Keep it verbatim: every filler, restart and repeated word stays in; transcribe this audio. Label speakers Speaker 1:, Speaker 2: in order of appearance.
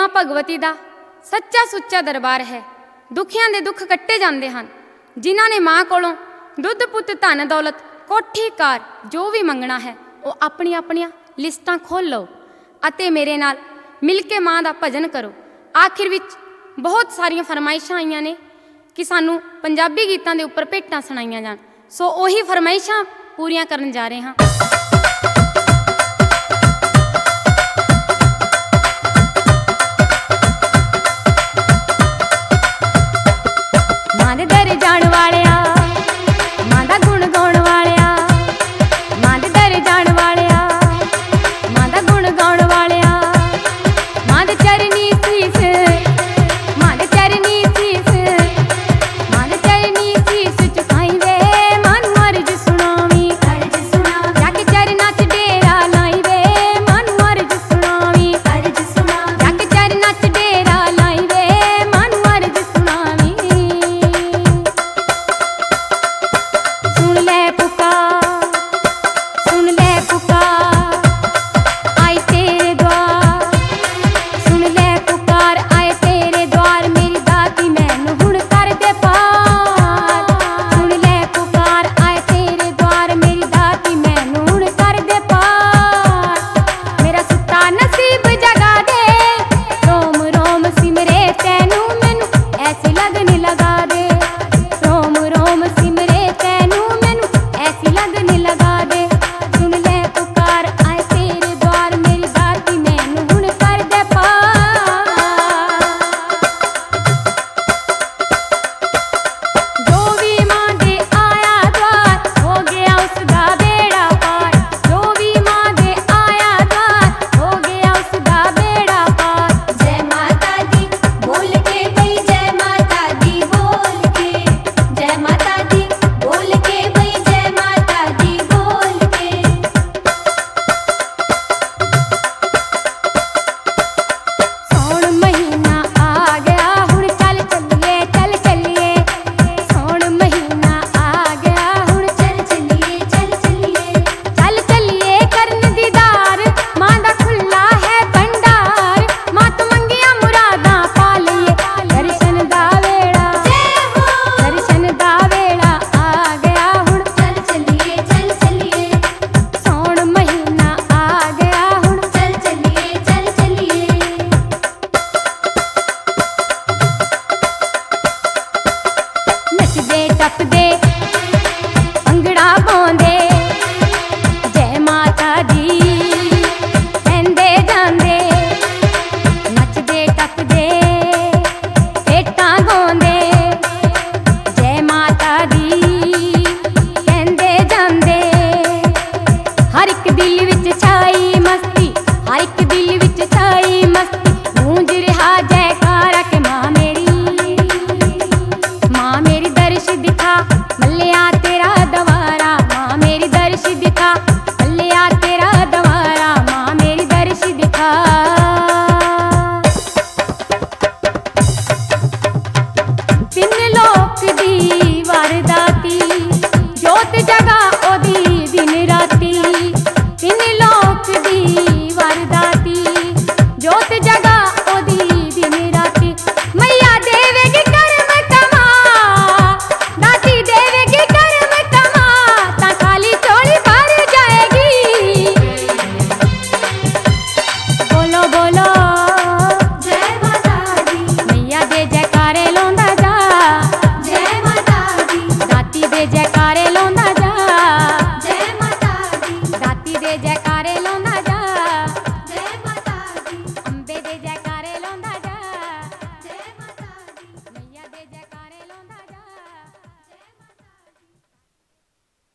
Speaker 1: माँ भगवती दा सच्चा सुच्चा दरबार है। दुखियां दे दुख कट्टे जाते हैं। जिन्हां ने माँ कोलों दुध पुत धन दौलत कोठी कार जो भी मंगना है वो अपनी अपनी लिस्टां खोल लो अते मेरे नाल मिल के माँ का भजन करो। आखिर विच बहुत सारिया फरमाइशां आईयां ने कि सानू पंजाबी गीतां दे उपर भेटां सुनाईयां जान। सो उही फरमाइशां पूरियां करन जा रहे हैं। मां दे दर जाण वालिया, मां दा गुण गाउण वालिया, मां दे दर जाण वालिया, मां दा गुण गाउण वालिया, मां दे चरनी सीस, मां दे चरनी सीस, मां दे चरनी सीस झुकाई वे मन अर्ज सुनावी, अर्ज सुना जाके चरना च डेरा लाई वे मन अर्ज सुनावी, अर्ज सुना जाके चरना च डेरा लाई वे मन अर्ज सुनावी। सुन ले पुकार, सुन ले पुकार आए तेरे द्वार, सुन ले पुकार आए तेरे द्वार मेरी दाती मैनू हुण कर दे पार। सुन ले पुकार आए तेरे द्वार मेरी दाती मैनू हुण कर दे पार। मेरा सुता नसीब जगा दे, रोम रोम सिमरे तैनू मैनू ऐसी लगन लगा दे, रोम रोम सिमरे तैनू मैनू ऐसी लगन लगा दे। सुन ले पुकार आए तेरे द्वार मेरी दाती मैनू हुण कर दे पार। जो भी मां दे आया द्वार हो गया उसदा बेड़ा पार, जो भी मां दे आया द्वार हो गया उसदा बेड़ा पार।
Speaker 2: जय माता दी बोल के भई जय माता दी बोल के, जय माता दी बोल के भई जय माता दी बोल के।
Speaker 1: सौण महीना आ गया हुण चल चलिए चल चलिए, सौण महीना आ गया हुण
Speaker 2: चल चलिए चल चलिए,
Speaker 1: चल चलिए करन दीदार मां दा खुला है भंडार। मां तो मंगिया मुरादां पा लईए दर्शन दा वेड़ा,
Speaker 2: जय हो
Speaker 1: दर्शन दा वेड़ा आ गया हुण
Speaker 2: चल चलिए चल चलिए,
Speaker 1: सौण महीना आ गया हुण
Speaker 2: चल चलिए चल चलिए।
Speaker 1: नचदे टपदे भंगड़ा पाउंदे जय माता दी कहंदे जांदे, नचदे टपदे भेटां गाउंदे जय माता दी कहंदे जांदे। हर एक दिल विच छाई मस्ती, हर एक दिल विच छाई मस्ती, गूंज रहा जयकारा के मां मेरी, मां मेरी दर्श दिखा मल्लिया तेरा दवारा, मां मेरी दर्श दिखा मल्लिया तेरा दवारा, मां मेरी दर्श दिखा। तिन लोक दी वरदाती जोत जगा ओदी दिन राती, तिन लोक दी वरदाती जोत जगा ओदी दिन राती। मैया देवेगी कर्म कमा, दाती देवेगी कर्म कमा, ता खाली चोली भर जाएगी। बोलो बोलो
Speaker 2: जय माता दी,
Speaker 1: मैया दे जयकारे लाउंदा जा,
Speaker 2: जय माता दी,
Speaker 1: दाती दे जयकारे लाउंदा जा,
Speaker 2: जय माता दी।
Speaker 1: दाती दे जयकारे